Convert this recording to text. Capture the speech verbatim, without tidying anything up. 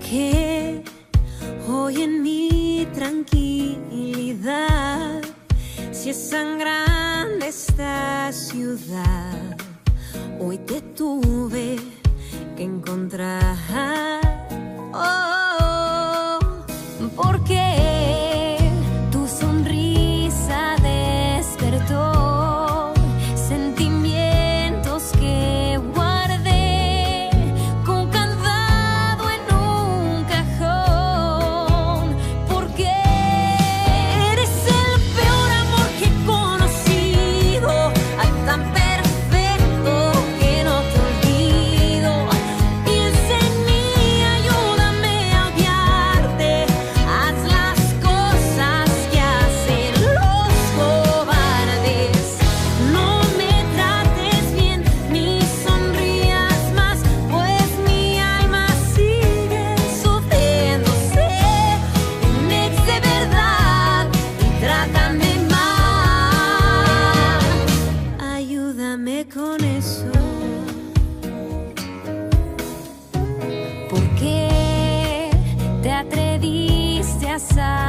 porque hoy en mi tranquilidad, si es tan grande esta ciudad, hoy te tuve que encontrar. Oh, porque tu sonrisa despertó sentimientos que guardé con candado en un cajón. Porque eres el peor amor que he conocido, ay, tan perfecto que no te olvido. Piensa en mí, ayúdame a odiarte. Haz las cosas que hacen los cobardes. No me trates bien ni sonrías más, pues mi alma sigue sufriendo. Sé un ex de verdad y trátame mal. Ayúdame con eso. ¿Por qué te atreviste a salir?